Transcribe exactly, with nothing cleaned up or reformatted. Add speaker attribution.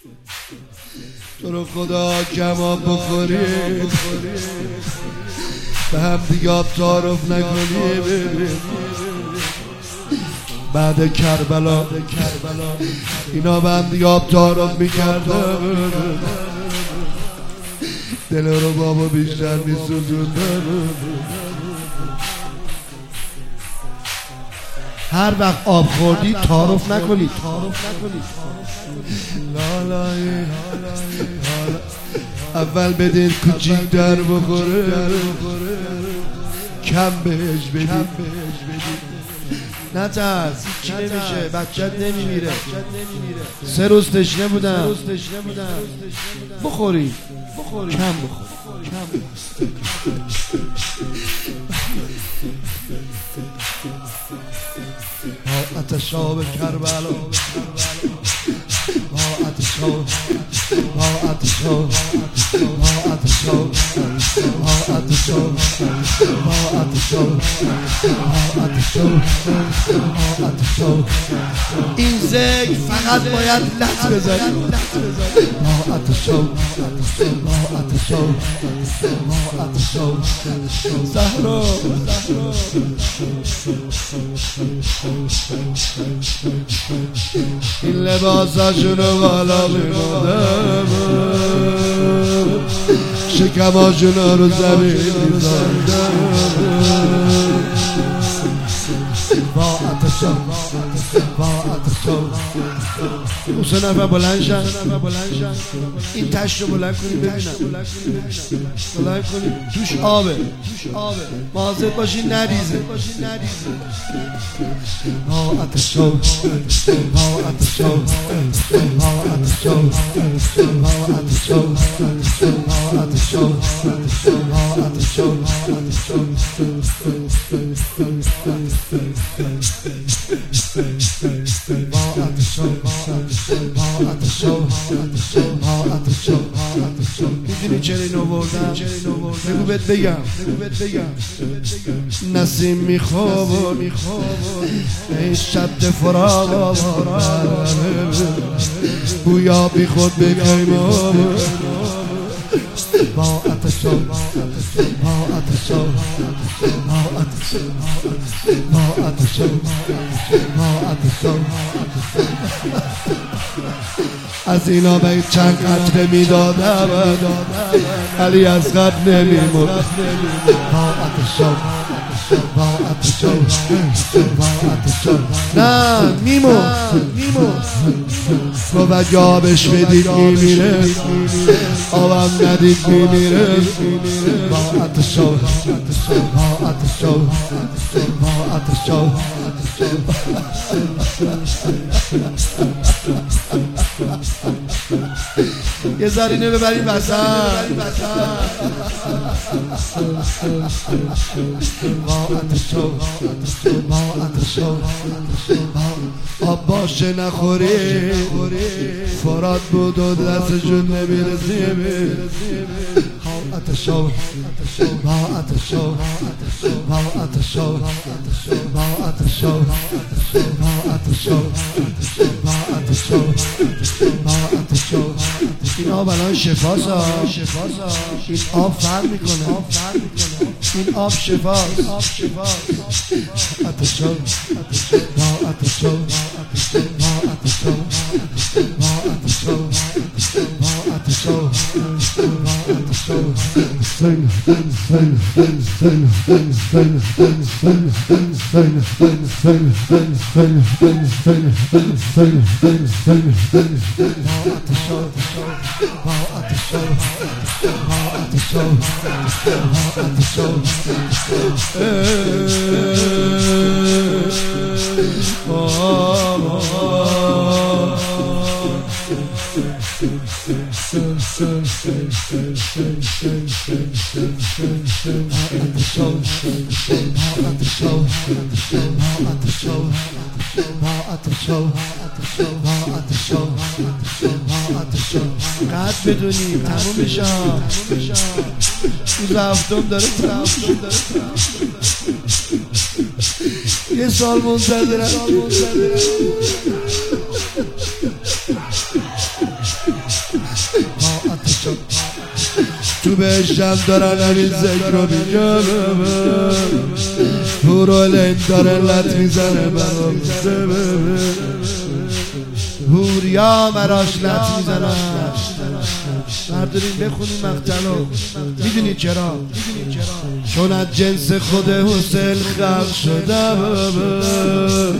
Speaker 1: تو رو خدا کباب بخوریم به هم دیگه آب تعارف نکنیم. بعد کربلا اینا به هم دیگه آب تعارف میکردن، دل رو بابا بیشتر میسوزوندن.
Speaker 2: هر وقت آب خوردی تعارف نکنید.
Speaker 1: اول بدین کوچیک در بخوره، کم بهش بدین.
Speaker 2: نترس، چی نمیشه، بچت نمیمیره. سه روز تشنه بودم، بخوری کم بخور.
Speaker 1: ها اتشاب کربلا، ها اتشاب، ها اتشاب، ها اتشاب، ها اتشاب، ها اتشاب، ها اتشاب، ها اتشاب.
Speaker 2: این ذکر فقط باید لط بزنی.
Speaker 1: ها اتشاب، ها اتشاب، ها اتشاب. زهرا این لباساشونو بالا میموندم، شکماشونو رو زمین میزاندم. با اتشاب، با اتشاب.
Speaker 2: اون سه نفر بلند شن، این تشت رو بلند کنیم ببینم. بلند کنیم، توش آبه، مواظب باشین نریزه.
Speaker 1: با اتشاب، با اتشاب، با اتشاب، با اتشاب، با اتشاب، با اتشاب.
Speaker 2: میدونی چرا اینو بردم؟ بگو بهت بگم.
Speaker 1: نسیم میخواب این شب فراق، بویا بی خود بگیم. با اتشاب، با اتشاب، با اتشاب، با اتشاب، با اتشاب. از اینا به چند قطره میدادم علی از قد نمیمون. با اتشاب، با اتشاب، با اتشاب.
Speaker 2: نه میمون.
Speaker 1: گو اگه آبش بدید میمیره، آبم ندید میمیره. با اتشاب، با اتشاب، با اتشاب.
Speaker 2: یه زرینه ببریم وسط.
Speaker 1: با اتشاب، با اتشاب. آب باشه نخوری، فرات بود و دستشون نمیرسیم. با اتشاب، با اتشاب، با اتشاب، با اتشاب، با اتشاب، با اتشاب، با اتشاب.
Speaker 2: این آب الان شفاست. این آب فرق میکنه. این آب شفاست.
Speaker 1: اتشاب، با اتشاب، با اتشاب، با اتشاب، با اتشاب، با اتشاب. سن سن سن سن سن سن سن سن سن سن سن سن سن سن سن سن سن سن سن. با اتشاب، با اتشاب، با اتشاب، با اتشاب.
Speaker 2: قد بدونی تموم میشه. روز هفتم داره تموم یه سال منتظرم.
Speaker 1: تو بهشتم دارن همین ذکر رو میگم هورالین داره لط میزنه برام
Speaker 2: هوریا مراش لط میزنن برداریم بخونیم مقتلو میدونی چرا؟ چون از جنس خود حسین خلق شدم